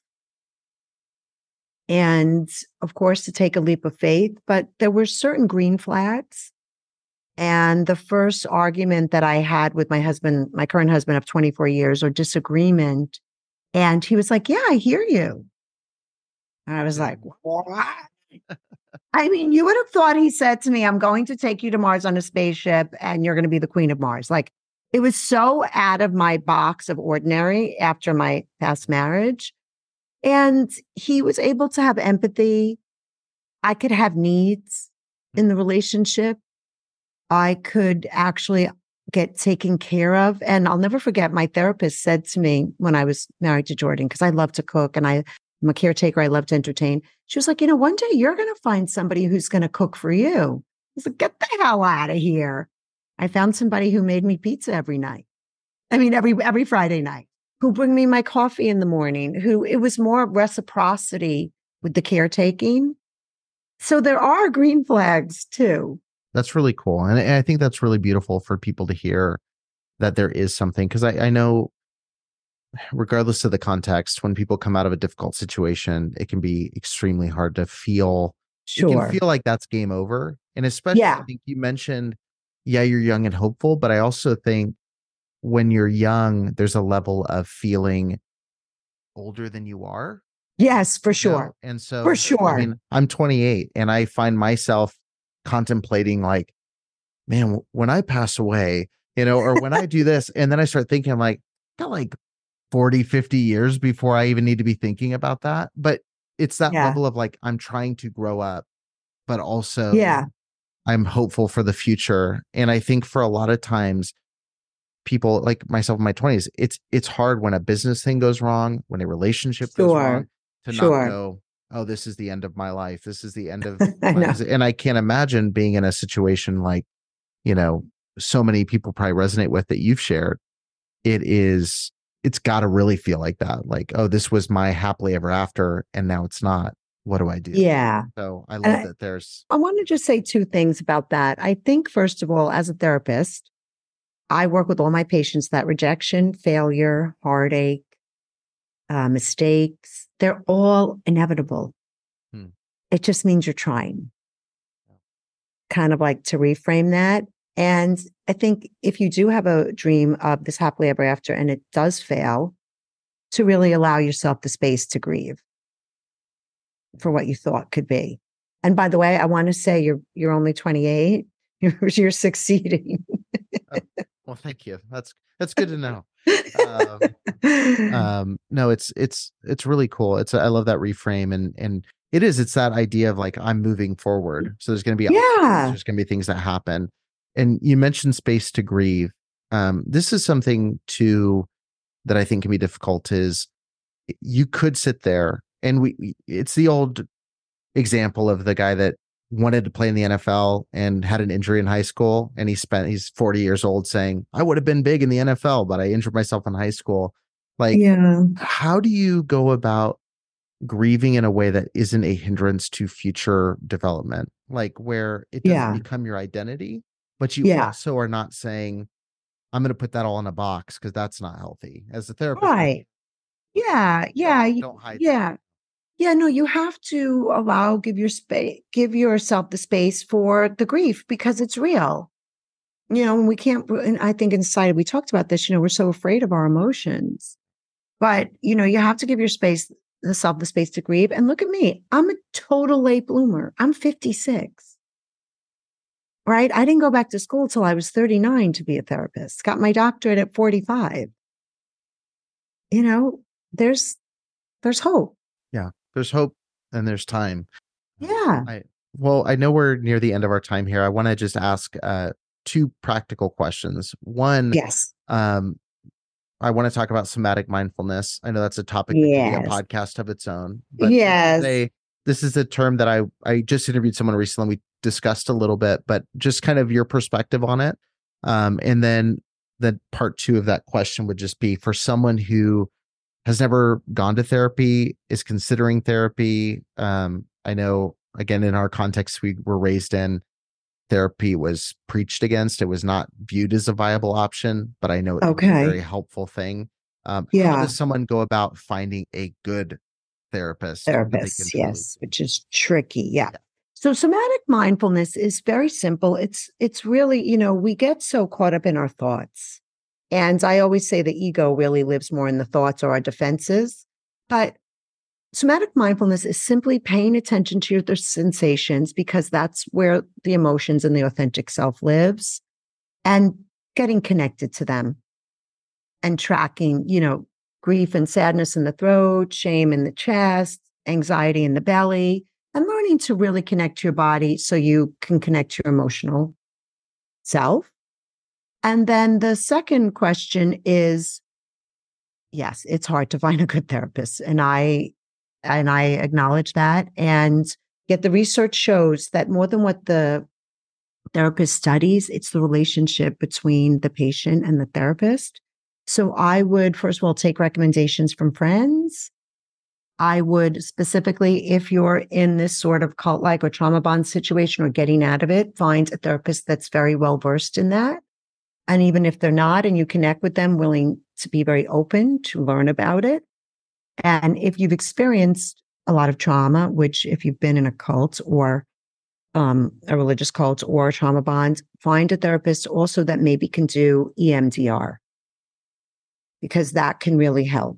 C: And of course, to take a leap of faith. But there were certain green flags. And the first argument that I had with my husband, my current husband of twenty-four years, or disagreement, And he was like, yeah, I hear you. And I was like, what? I mean, you would have thought he said to me, I'm going to take you to Mars on a spaceship and you're going to be the queen of Mars. Like, it was so out of my box of ordinary after my past marriage. And he was able to have empathy. I could have needs in the relationship. I could actually get taken care of. And I'll never forget, my therapist said to me when I was married to Jordan, because I love to cook and I, I'm a caretaker, I love to entertain. She was like, you know, one day you're going to find somebody who's going to cook for you. I was like, get the hell out of here. I found somebody who made me pizza every night. I mean, every every Friday night, who bring me my coffee in the morning, who it was more reciprocity with the caretaking. So there are green flags too.
A: That's really cool. And I think that's really beautiful for people to hear that there is something. Because I, I know, regardless of the context, when people come out of a difficult situation, it can be extremely hard to feel.
C: Sure.
A: It can feel like that's game over. And especially,
C: Yeah.
A: I think you mentioned, yeah, you're young and hopeful. But I also think when you're young, there's a level of feeling older than you are.
C: Yes, for
A: You know?
C: sure.
A: And so,
C: For sure.
A: I mean, I'm twenty-eight and I find myself contemplating like, man, when I pass away, you know, or when I do this, and then I start thinking, I'm like, got like forty, fifty years before I even need to be thinking about that. But it's that
C: Yeah.
A: level of like, I'm trying to grow up, but also
C: Yeah.
A: I'm hopeful for the future. And I think for a lot of times, people like myself in my twenties, it's it's hard when a business thing goes wrong, when a relationship goes
C: Sure.
A: wrong, to
C: Sure.
A: not go, oh, this is the end of my life. This is the end of
C: I
A: my
C: know.
A: life. And I can't imagine being in a situation like, you know, so many people probably resonate with that you've shared. It is, it's got to really feel like that. Like, oh, this was my happily ever after, and now it's not. What do I do?
C: Yeah.
A: So I love
C: And I-
A: that there's,
C: I want to just say two things about that. I think, first of all, as a therapist, I work with all my patients that rejection, failure, heartache, uh, mistakes, they're all inevitable.
A: Hmm.
C: It just means you're trying. Kind of like to reframe that. And I think if you do have a dream of this happily ever after and it does fail, to really allow yourself the space to grieve for what you thought could be. And by the way, I want to say you're you're only twenty-eight. You're, you're succeeding.
A: oh, well, thank you. That's, that's good to know. Um, um, no, it's, it's, it's really cool. It's, I love that reframe. And, and it is, it's that idea of like, I'm moving forward. So there's going to be,
C: Yeah.
A: there's going to be things that happen. And you mentioned space to grieve. Um, this is something too that I think can be difficult is you could sit there and we, it's the old example of the guy that wanted to play in the N F L and had an injury in high school. And he spent, he's forty years old saying, I would have been big in the N F L, but I injured myself in high school. Like,
C: Yeah.
A: how do you go about grieving in a way that isn't a hindrance to future development? Like where it doesn't
C: Yeah.
A: become your identity, but you
C: Yeah.
A: also are not saying, I'm going to put that all in a box because that's not healthy. As a therapist,
C: Right. Yeah. Yeah.
A: don't,
C: y-
A: don't hide.
C: Yeah. Yeah. No, you have to allow, give your space, give yourself the space for the grief because it's real. You know, and we can't, and I think inside we talked about this, you know, we're so afraid of our emotions, but you know, you have to give your space, the self the space to grieve. And look at me. I'm a total late bloomer. I'm fifty-six. Right. I didn't go back to school till I was thirty-nine to be a therapist. Got my doctorate at forty-five. You know, there's, there's hope.
A: Yeah. There's hope and there's time.
C: Yeah.
A: I, well, I know we're near the end of our time here. I want to just ask uh, two practical questions. One,
C: Yes.
A: um, I want to talk about somatic mindfulness. I know that's a topic that
C: Yes.
A: could be a podcast of its own. But
C: Yes.
A: This is, a, this is a term that I, I just interviewed someone recently. We discussed a little bit, but just kind of your perspective on it. Um, and then the part two of that question would just be for someone who has never gone to therapy, is considering therapy. Um, I know, again, in our context we were raised in, therapy was preached against. It was not viewed as a viable option, but I know it's
C: Okay.
A: a very helpful thing. Um, How
C: Yeah.
A: does someone go about finding a good therapist? that they can
C: Therapists.
A: truly-
C: Yes. Which is tricky. Yeah. So somatic mindfulness is very simple. It's, it's really, you know, we get so caught up in our thoughts And I always say the ego really lives more in the thoughts or our defenses. But somatic mindfulness is simply paying attention to your sensations, because that's where the emotions and the authentic self lives, and getting connected to them and tracking, you know, grief and sadness in the throat, shame in the chest, anxiety in the belly, and learning to really connect to your body so you can connect to your emotional self. And then the second question is, yes, it's hard to find a good therapist. And I, and I acknowledge that. And yet the research shows that more than what the therapist studies, it's the relationship between the patient and the therapist. So I would, first of all, take recommendations from friends. I would specifically, if you're in this sort of cult-like or trauma bond situation or getting out of it, find a therapist that's very well versed in that. And even if they're not, and you connect with them, willing to be very open to learn about it. And if you've experienced a lot of trauma, which if you've been in a cult or um, a religious cult or a trauma bond, find a therapist also that maybe can do E M D R, because that can really help,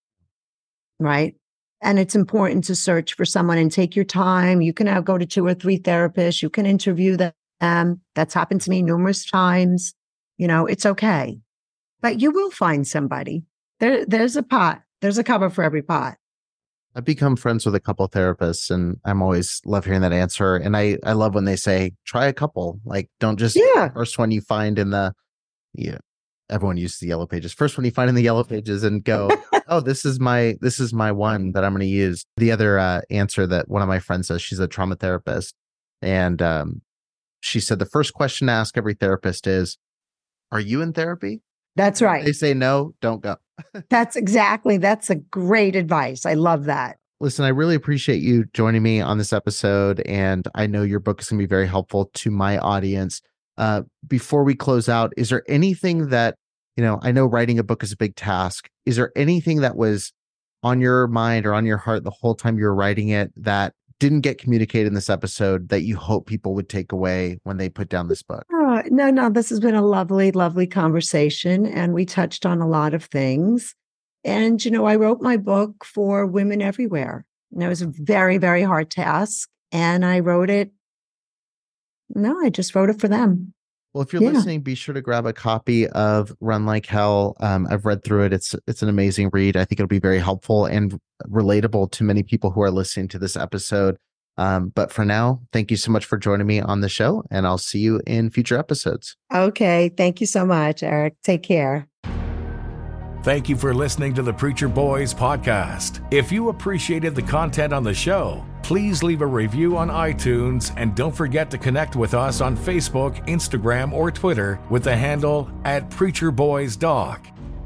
C: right? And it's important to search for someone and take your time. You can now go to two or three therapists. You can interview them. That's happened to me numerous times. You know, it's okay. But you will find somebody. There, there's a pot. There's a cover for every pot.
A: I've become friends with a couple of therapists, and I'm always love hearing that answer. And I, I love when they say, try a couple. Like, don't just
C: yeah.
A: the first one you find in the, yeah, everyone uses the yellow pages. First one you find in the yellow pages and go, oh, this is my, this is my one that I'm going to use. The other uh, answer that one of my friends says, she's a trauma therapist. And um, she said, the first question to ask every therapist is, are you in therapy?
C: That's right.
A: If they say no, don't go.
C: That's exactly. That's a great advice. I love that.
A: Listen, I really appreciate you joining me on this episode. And I know your book is going to be very helpful to my audience. Uh, before we close out, is there anything that, you know, I know writing a book is a big task. Is there anything that was on your mind or on your heart the whole time you were writing it that didn't get communicated in this episode that you hope people would take away when they put down this book?
C: Oh, no, no, this has been a lovely, lovely conversation. And we touched on a lot of things. And, you know, I wrote my book for women everywhere. And it was a very, very hard task. And I wrote it. No, I just wrote it for them.
A: Well, if you're
C: Yeah.
A: listening, be sure to grab a copy of Run Like Hell. Um, I've read through it. It's it's an amazing read. I think it'll be very helpful and relatable to many people who are listening to this episode. Um, but for now, thank you so much for joining me on the show, and I'll see you in future episodes.
C: Okay. Thank you so much, Eric. Take care.
B: Thank you for listening to the Preacher Boys podcast. If you appreciated the content on the show, please leave a review on iTunes, and don't forget to connect with us on Facebook, Instagram, or Twitter with the handle at Preacher Boys Doc.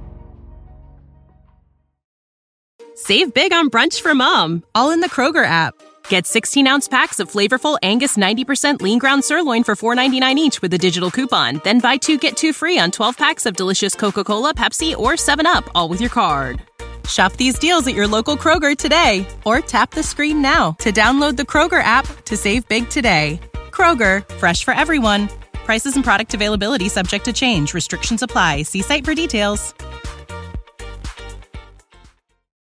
D: Save big on brunch for mom, all in the Kroger app. Get sixteen-ounce packs of flavorful Angus ninety percent lean ground sirloin for four ninety-nine each with a digital coupon. Then buy two, get two free on twelve packs of delicious Coca-Cola, Pepsi, or seven up, all with your card. Shop these deals at your local Kroger today, or tap the screen now to download the Kroger app to save big today. Kroger, fresh for everyone. Prices and product availability subject to change. Restrictions apply. See site for details.